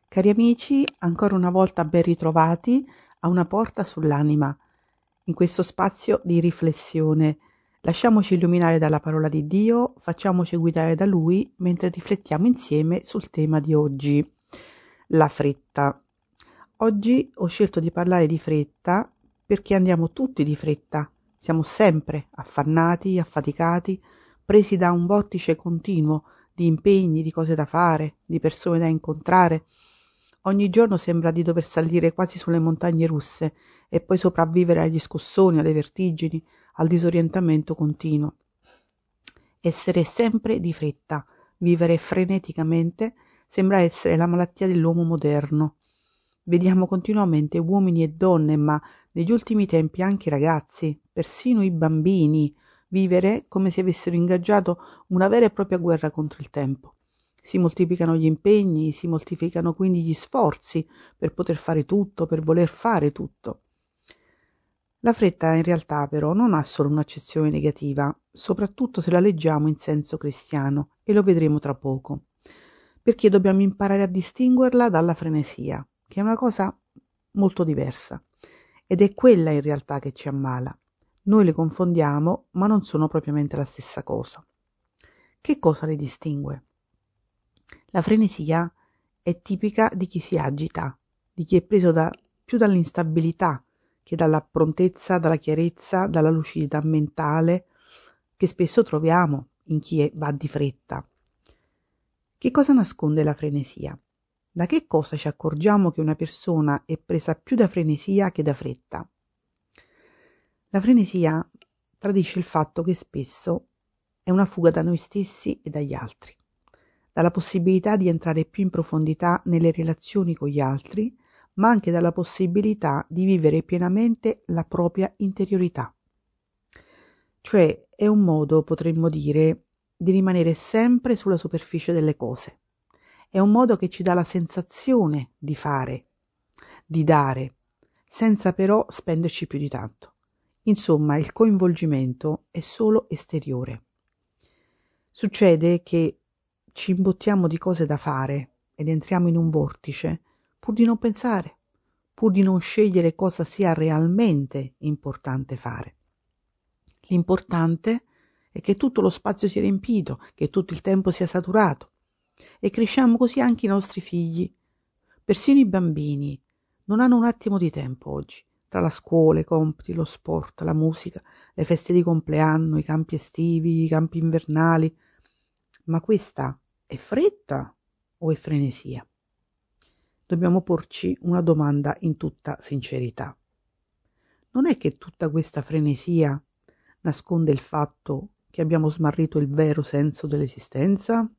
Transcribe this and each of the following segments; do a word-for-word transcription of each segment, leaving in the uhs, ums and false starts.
Cari amici, ancora una volta ben ritrovati a Una porta sull'anima, in questo spazio di riflessione. Lasciamoci illuminare dalla parola di Dio, facciamoci guidare da Lui mentre riflettiamo insieme sul tema di oggi, la fretta. Oggi ho scelto di parlare di fretta perché andiamo tutti di fretta, siamo sempre affannati, affaticati, presi da un vortice continuo di impegni, di cose da fare, di persone da incontrare. Ogni giorno sembra di dover salire quasi sulle montagne russe e poi sopravvivere agli scossoni, alle vertigini, al disorientamento continuo. Essere sempre di fretta, vivere freneticamente, sembra essere la malattia dell'uomo moderno. Vediamo continuamente uomini e donne, ma negli ultimi tempi anche ragazzi, persino i bambini, vivere come se avessero ingaggiato una vera e propria guerra contro il tempo. Si moltiplicano gli impegni, si moltiplicano quindi gli sforzi per poter fare tutto, per voler fare tutto. La fretta in realtà però non ha solo un'accezione negativa, soprattutto se la leggiamo in senso cristiano, e lo vedremo tra poco, perché dobbiamo imparare a distinguerla dalla frenesia, che è una cosa molto diversa, ed è quella in realtà che ci ammala. Noi le confondiamo, ma non sono propriamente la stessa cosa. Che cosa le distingue? La frenesia è tipica di chi si agita, di chi è preso da, più dall'instabilità che dalla prontezza, dalla chiarezza, dalla lucidità mentale che spesso troviamo in chi è, va di fretta. Che cosa nasconde la frenesia? Da che cosa ci accorgiamo che una persona è presa più da frenesia che da fretta? La frenesia tradisce il fatto che spesso è una fuga da noi stessi e dagli altri, dalla possibilità di entrare più in profondità nelle relazioni con gli altri, ma anche dalla possibilità di vivere pienamente la propria interiorità. Cioè è un modo, potremmo dire, di rimanere sempre sulla superficie delle cose. È un modo che ci dà la sensazione di fare, di dare, senza però spenderci più di tanto. Insomma, il coinvolgimento è solo esteriore. Succede che ci imbottiamo di cose da fare ed entriamo in un vortice pur di non pensare, pur di non scegliere cosa sia realmente importante fare. L'importante è che tutto lo spazio sia riempito, che tutto il tempo sia saturato. E cresciamo così anche i nostri figli. Persino i bambini non hanno un attimo di tempo oggi, tra la scuola, i compiti, lo sport, la musica, le feste di compleanno, i campi estivi, i campi invernali. Ma questa è fretta o è frenesia? Dobbiamo porci una domanda in tutta sincerità. Non è che tutta questa frenesia nasconde il fatto che abbiamo smarrito il vero senso dell'esistenza?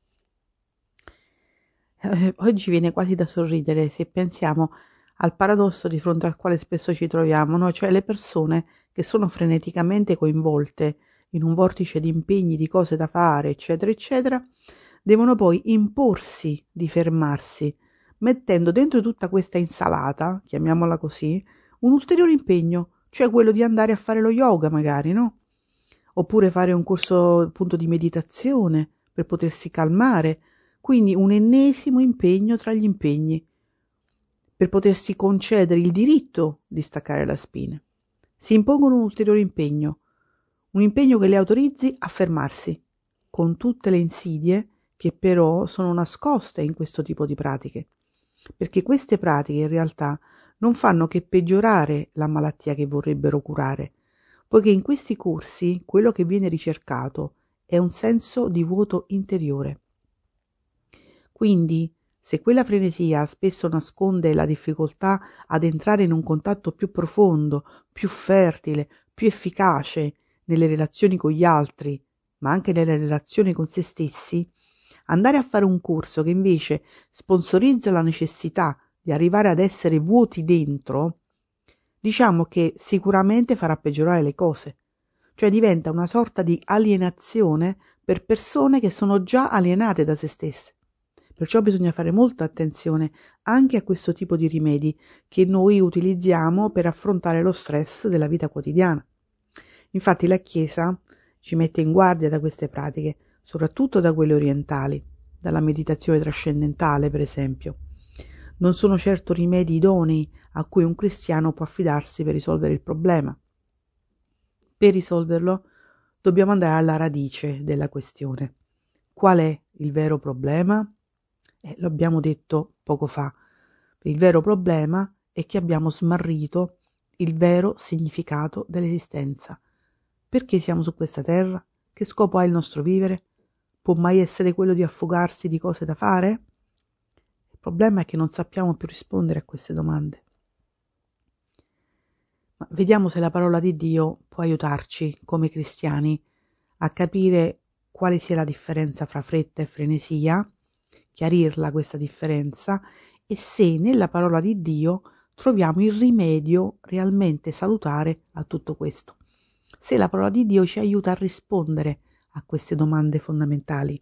Eh, oggi viene quasi da sorridere se pensiamo al paradosso di fronte al quale spesso ci troviamo, no? Cioè le persone che sono freneticamente coinvolte in un vortice di impegni, di cose da fare, eccetera, eccetera, devono poi imporsi di fermarsi, mettendo dentro tutta questa insalata, chiamiamola così, un ulteriore impegno, cioè quello di andare a fare lo yoga magari, no? Oppure fare un corso appunto di meditazione per potersi calmare, quindi un ennesimo impegno tra gli impegni, per potersi concedere il diritto di staccare la spina. Si impongono un ulteriore impegno, un impegno che le autorizzi a fermarsi, con tutte le insidie che però sono nascoste in questo tipo di pratiche, perché queste pratiche in realtà non fanno che peggiorare la malattia che vorrebbero curare, poiché in questi corsi quello che viene ricercato è un senso di vuoto interiore. Quindi, se quella frenesia spesso nasconde la difficoltà ad entrare in un contatto più profondo, più fertile, più efficace nelle relazioni con gli altri, ma anche nelle relazioni con se stessi, andare a fare un corso che invece sponsorizza la necessità di arrivare ad essere vuoti dentro, diciamo che sicuramente farà peggiorare le cose, cioè diventa una sorta di alienazione per persone che sono già alienate da se stesse. Perciò bisogna fare molta attenzione anche a questo tipo di rimedi che noi utilizziamo per affrontare lo stress della vita quotidiana. Infatti la Chiesa ci mette in guardia da queste pratiche, soprattutto da quelle orientali, dalla meditazione trascendentale per esempio. non sono certo rimedi idonei a cui un cristiano può affidarsi per risolvere il problema. Per risolverlo dobbiamo andare alla radice della questione. Qual è il vero problema? Eh, lo abbiamo detto poco fa. Il vero problema è che abbiamo smarrito il vero significato dell'esistenza. Perché siamo su questa terra? Che scopo ha il nostro vivere? Può mai essere quello di affogarsi di cose da fare? Il problema è che non sappiamo più rispondere a queste domande. Ma vediamo se la parola di Dio può aiutarci, come cristiani, a capire quale sia la differenza fra fretta e frenesia, chiarirla questa differenza, e se nella parola di Dio troviamo il rimedio realmente salutare a tutto questo. Se la parola di Dio ci aiuta a rispondere a queste domande fondamentali.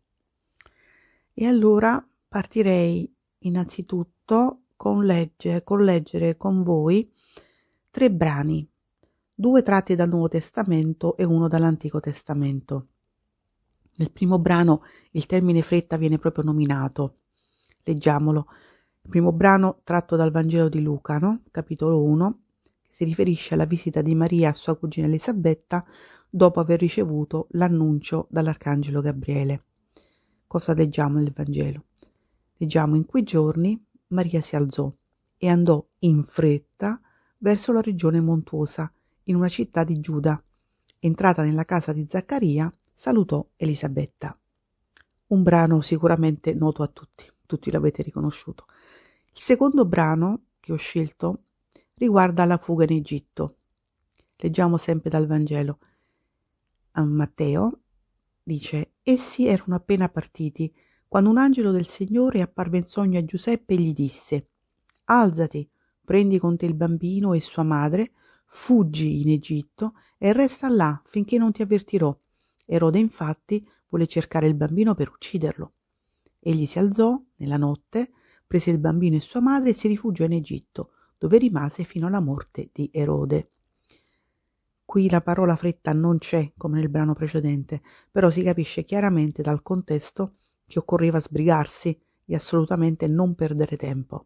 E allora partirei innanzitutto con leggere, con leggere con voi tre brani, due tratti dal Nuovo Testamento e uno dall'Antico Testamento. Nel primo brano il termine fretta viene proprio nominato. Leggiamolo. Il primo brano tratto dal Vangelo di Luca, no? Capitolo uno, che si riferisce alla visita di Maria a sua cugina Elisabetta dopo aver ricevuto l'annuncio dall'Arcangelo Gabriele. Cosa leggiamo nel Vangelo? Leggiamo: in quei giorni Maria si alzò e andò in fretta verso la regione montuosa, in una città di Giuda. Entrata nella casa di Zaccaria, salutò Elisabetta. Un brano sicuramente noto a tutti, tutti l'avete riconosciuto. Il secondo brano che ho scelto riguarda la fuga in Egitto. Leggiamo sempre dal Vangelo. A Matteo dice: essi erano appena partiti, quando un angelo del Signore apparve in sogno a Giuseppe e gli disse: alzati, prendi con te il bambino e sua madre, fuggi in Egitto e resta là finché non ti avvertirò. Erode infatti vuole cercare il bambino per ucciderlo. Egli si alzò nella notte, prese il bambino e sua madre e si rifugiò in Egitto, dove rimase fino alla morte di Erode. Qui la parola fretta non c'è come nel brano precedente, però si capisce chiaramente dal contesto che occorreva sbrigarsi e assolutamente non perdere tempo.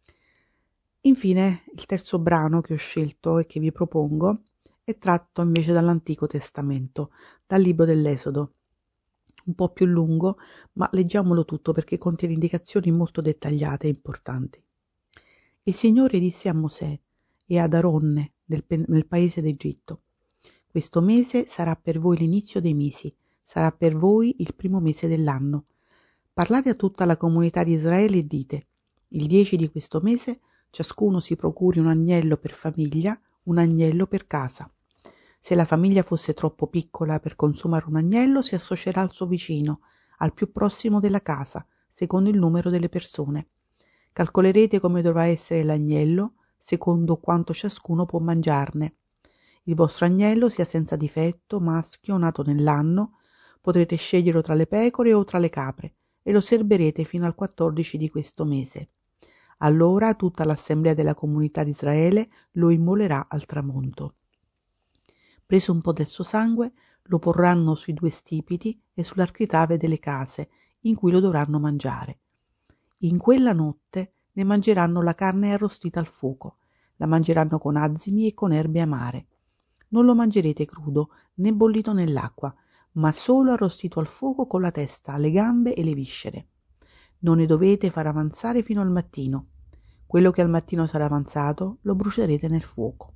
Infine, il terzo brano che ho scelto e che vi propongo è tratto invece dall'Antico Testamento, dal libro dell'Esodo. Un po' più lungo, ma leggiamolo tutto perché contiene indicazioni molto dettagliate e importanti. Il Signore disse a Mosè e ad Aronne nel, nel paese d'Egitto: questo mese sarà per voi l'inizio dei mesi, sarà per voi il primo mese dell'anno. Parlate a tutta la comunità di Israele e dite: il dieci di questo mese ciascuno si procuri un agnello per famiglia, un agnello per casa. Se la famiglia fosse troppo piccola per consumare un agnello, si associerà al suo vicino, al più prossimo della casa, secondo il numero delle persone. Calcolerete come dovrà essere l'agnello, secondo quanto ciascuno può mangiarne. Il vostro agnello sia senza difetto, maschio, nato nell'anno. Potrete sceglierlo tra le pecore o tra le capre, e lo serberete fino al quattordici di questo mese. Allora tutta l'assemblea della comunità di Israele lo immolerà al tramonto. Preso un po' del suo sangue, lo porranno sui due stipiti e sull'architrave delle case in cui lo dovranno mangiare. In quella notte ne mangeranno la carne arrostita al fuoco, la mangeranno con azimi e con erbe amare. Non lo mangerete crudo né bollito nell'acqua, ma solo arrostito al fuoco con la testa, le gambe e le viscere. Non ne dovete far avanzare fino al mattino. Quello che al mattino sarà avanzato lo brucerete nel fuoco.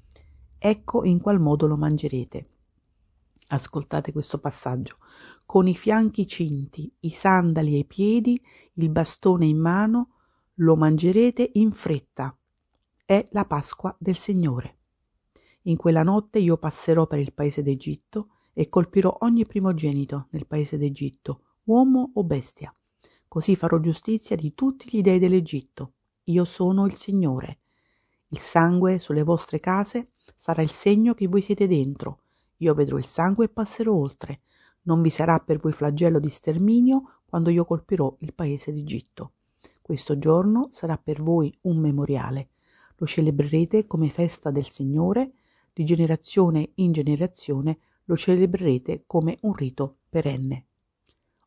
Ecco in qual modo lo mangerete. Ascoltate questo passaggio. Con i fianchi cinti, i sandali ai piedi, il bastone in mano, lo mangerete in fretta. È la Pasqua del Signore. In quella notte io passerò per il paese d'Egitto e colpirò ogni primogenito nel paese d'Egitto, uomo o bestia. Così farò giustizia di tutti gli dei dell'Egitto. Io sono il Signore. Il sangue sulle vostre case sarà il segno che voi siete dentro. Io vedrò il sangue e passerò oltre. Non vi sarà per voi flagello di sterminio quando io colpirò il paese d'Egitto. Questo giorno sarà per voi un memoriale. Lo celebrerete come festa del Signore, di generazione in generazione lo celebrerete come un rito perenne.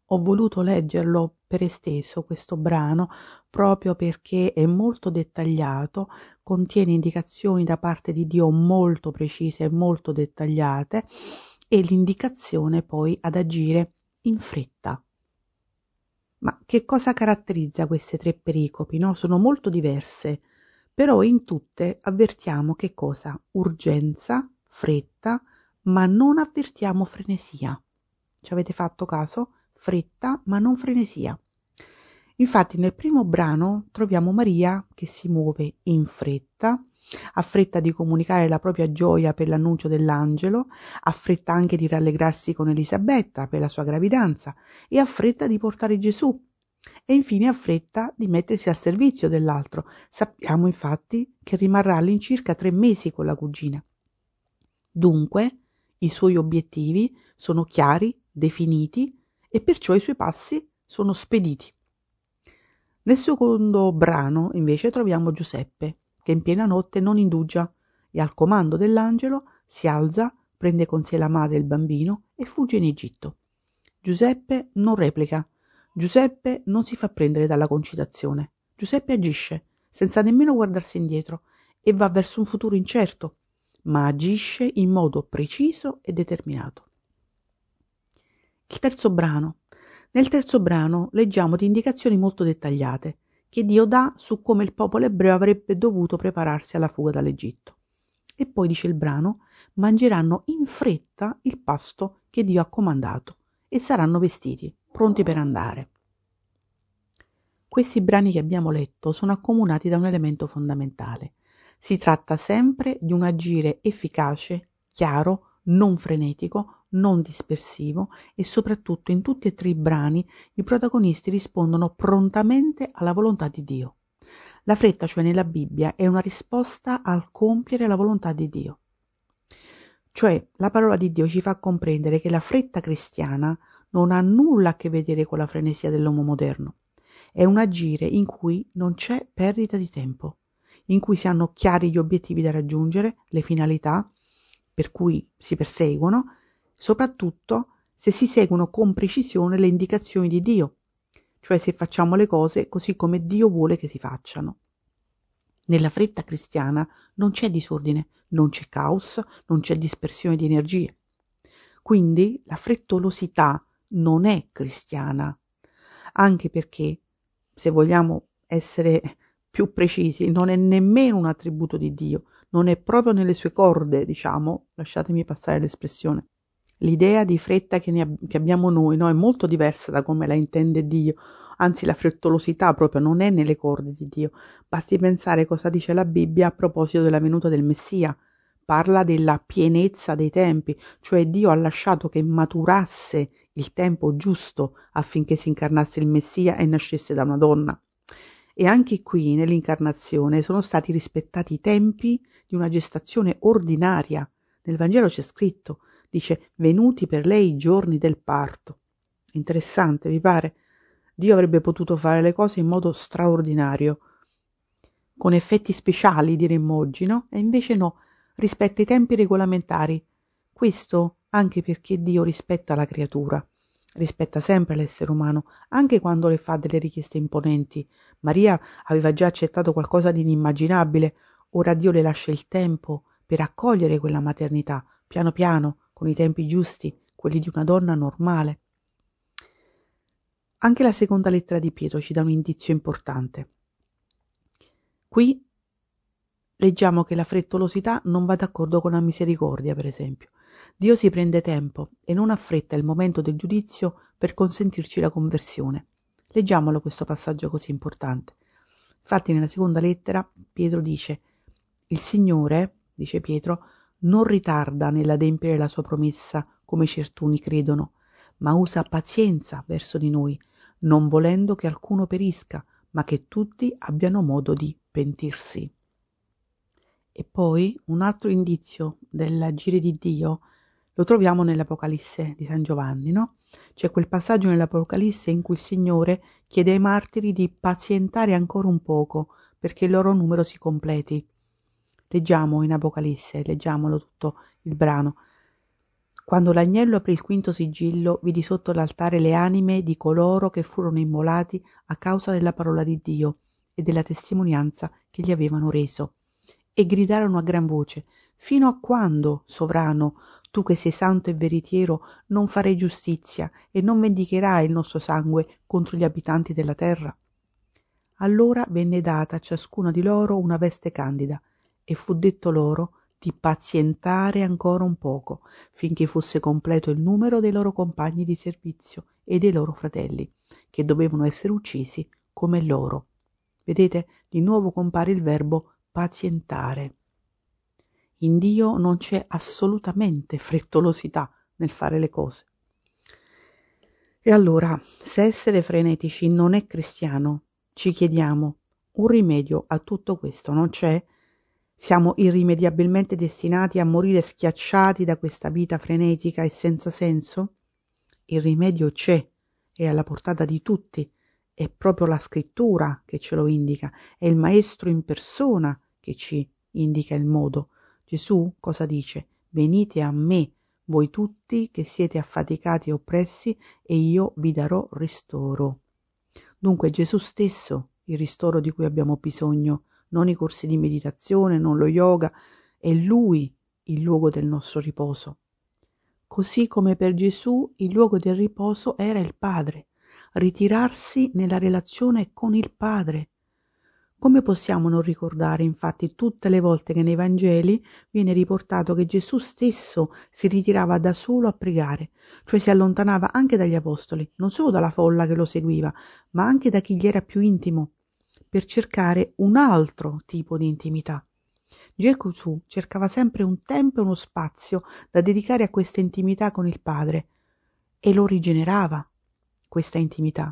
Ho voluto leggerlo per esteso questo brano proprio perché è molto dettagliato, contiene indicazioni da parte di Dio molto precise e molto dettagliate e l'indicazione poi ad agire in fretta. Ma che cosa caratterizza queste tre pericopi? No? Sono molto diverse, però in tutte avvertiamo che cosa? Urgenza, fretta, ma non avvertiamo frenesia. Ci avete fatto caso? Fretta, ma non frenesia. Infatti nel primo brano troviamo Maria che si muove in fretta, ha fretta di comunicare la propria gioia per l'annuncio dell'angelo, ha fretta anche di rallegrarsi con Elisabetta per la sua gravidanza e ha fretta di portare Gesù e infine ha fretta di mettersi al servizio dell'altro. Sappiamo infatti che rimarrà all'incirca tre mesi con la cugina. Dunque i suoi obiettivi sono chiari, definiti e perciò i suoi passi sono spediti. Nel secondo brano invece troviamo Giuseppe che in piena notte non indugia e al comando dell'angelo si alza, prende con sé la madre e il bambino e fugge in Egitto. Giuseppe non replica, Giuseppe non si fa prendere dalla concitazione, Giuseppe agisce senza nemmeno guardarsi indietro e va verso un futuro incerto, ma agisce in modo preciso e determinato. Il terzo brano. Nel terzo brano leggiamo di indicazioni molto dettagliate che Dio dà su come il popolo ebreo avrebbe dovuto prepararsi alla fuga dall'Egitto. E poi dice il brano, mangeranno in fretta il pasto che Dio ha comandato e saranno vestiti, pronti per andare. Questi brani che abbiamo letto sono accomunati da un elemento fondamentale. Si tratta sempre di un agire efficace, chiaro, non frenetico, non dispersivo e soprattutto in tutti e tre i brani i protagonisti rispondono prontamente alla volontà di Dio. La fretta, cioè nella Bibbia, è una risposta al compiere la volontà di Dio. Cioè la parola di Dio ci fa comprendere che la fretta cristiana non ha nulla a che vedere con la frenesia dell'uomo moderno. È un agire in cui non c'è perdita di tempo, in cui si hanno chiari gli obiettivi da raggiungere, le finalità per cui si perseguono, soprattutto se si seguono con precisione le indicazioni di Dio, cioè se facciamo le cose così come Dio vuole che si facciano. Nella fretta cristiana non c'è disordine, non c'è caos, non c'è dispersione di energie. Quindi la frettolosità non è cristiana, anche perché, se vogliamo essere più precisi, non è nemmeno un attributo di Dio, non è proprio nelle sue corde, diciamo, lasciatemi passare l'espressione. L'idea di fretta che, ne ab- che abbiamo noi, no, è molto diversa da come la intende Dio, anzi la frettolosità proprio non è nelle corde di Dio. Basti pensare cosa dice la Bibbia a proposito della venuta del Messia. Parla della pienezza dei tempi, cioè Dio ha lasciato che maturasse il tempo giusto affinché si incarnasse il Messia e nascesse da una donna. E anche qui nell'incarnazione sono stati rispettati i tempi di una gestazione ordinaria. Nel Vangelo c'è scritto, dice, venuti per lei i giorni del parto. Interessante, vi pare? Dio avrebbe potuto fare le cose in modo straordinario, con effetti speciali diremmo oggi, no? E invece no, rispetta i tempi regolamentari. Questo anche perché Dio rispetta la creatura, rispetta sempre l'essere umano, anche quando le fa delle richieste imponenti. Maria aveva già accettato qualcosa di inimmaginabile, ora Dio le lascia il tempo per accogliere quella maternità, piano piano, con i tempi giusti, quelli di una donna normale. Anche la seconda lettera di Pietro ci dà un indizio importante. Qui leggiamo che la frettolosità non va d'accordo con la misericordia, per esempio. Dio si prende tempo e non affretta il momento del giudizio per consentirci la conversione. Leggiamolo questo passaggio così importante. Infatti nella seconda lettera Pietro dice: il Signore, dice Pietro, non ritarda nell'adempiere la sua promessa come certuni credono, ma usa pazienza verso di noi, non volendo che alcuno perisca, ma che tutti abbiano modo di pentirsi. E poi un altro indizio dell'agire di Dio lo troviamo nell'Apocalisse di San Giovanni, no? C'è quel passaggio nell'Apocalisse in cui il Signore chiede ai martiri di pazientare ancora un poco perché il loro numero si completi. Leggiamo in Apocalisse, leggiamolo tutto il brano. Quando l'agnello aprì il quinto sigillo, vidi sotto l'altare le anime di coloro che furono immolati a causa della parola di Dio e della testimonianza che gli avevano reso. E gridarono a gran voce: «Fino a quando, sovrano, tu che sei santo e veritiero, non farai giustizia e non vendicherai il nostro sangue contro gli abitanti della terra?» Allora venne data a ciascuno di loro una veste candida, e fu detto loro di pazientare ancora un poco, finché fosse completo il numero dei loro compagni di servizio e dei loro fratelli, che dovevano essere uccisi come loro. Vedete, di nuovo compare il verbo pazientare. In Dio non c'è assolutamente frettolosità nel fare le cose. E allora, se essere frenetici non è cristiano, ci chiediamo, un rimedio a tutto questo non c'è? Siamo irrimediabilmente destinati a morire schiacciati da questa vita frenetica e senza senso? Il rimedio c'è, è alla portata di tutti, è proprio la scrittura che ce lo indica, è il Maestro in persona che ci indica il modo. Gesù cosa dice? Venite a me, voi tutti che siete affaticati e oppressi, e io vi darò ristoro. Dunque Gesù stesso il ristoro di cui abbiamo bisogno, non i corsi di meditazione, non lo yoga, è Lui il luogo del nostro riposo. Così come per Gesù il luogo del riposo era il Padre, ritirarsi nella relazione con il Padre. Come possiamo non ricordare infatti tutte le volte che nei Vangeli viene riportato che Gesù stesso si ritirava da solo a pregare, cioè si allontanava anche dagli apostoli, non solo dalla folla che lo seguiva, ma anche da chi gli era più intimo, per cercare un altro tipo di intimità. Gesù cercava sempre un tempo e uno spazio da dedicare a questa intimità con il Padre e lo rigenerava, questa intimità.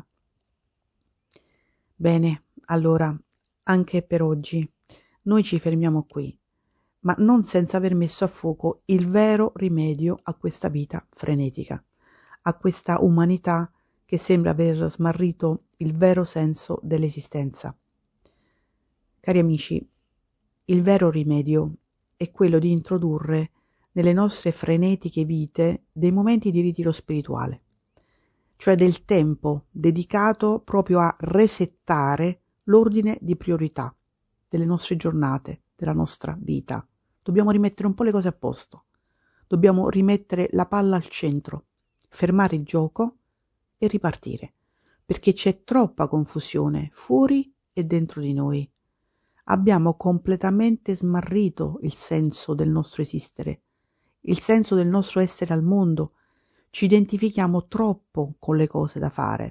Bene, allora, anche per oggi noi ci fermiamo qui, ma non senza aver messo a fuoco il vero rimedio a questa vita frenetica, a questa umanità che sembra aver smarrito il vero senso dell'esistenza. Cari amici, il vero rimedio è quello di introdurre nelle nostre frenetiche vite dei momenti di ritiro spirituale, cioè del tempo dedicato proprio a resettare l'ordine di priorità delle nostre giornate, della nostra vita. Dobbiamo rimettere un po' le cose a posto, dobbiamo rimettere la palla al centro, fermare il gioco e ripartire, perché c'è troppa confusione fuori e dentro di noi. Abbiamo completamente smarrito il senso del nostro esistere, il senso del nostro essere al mondo. Ci identifichiamo troppo con le cose da fare.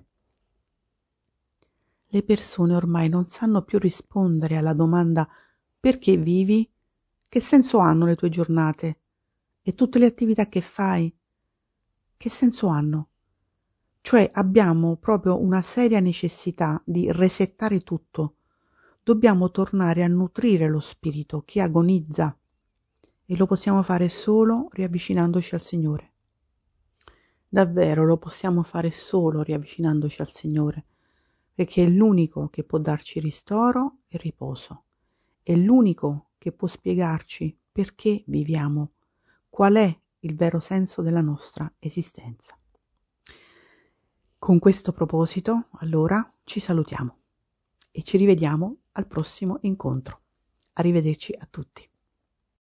Le persone ormai non sanno più rispondere alla domanda: perché vivi? Che senso hanno le tue giornate? E tutte le attività che fai? Che senso hanno? Cioè abbiamo proprio una seria necessità di resettare tutto. Dobbiamo tornare a nutrire lo spirito che agonizza, e lo possiamo fare solo riavvicinandoci al Signore. Davvero lo possiamo fare solo riavvicinandoci al Signore, perché è l'unico che può darci ristoro e riposo, è l'unico che può spiegarci perché viviamo, qual è il vero senso della nostra esistenza. Con questo proposito, allora, ci salutiamo e ci rivediamo al prossimo incontro. Arrivederci a tutti.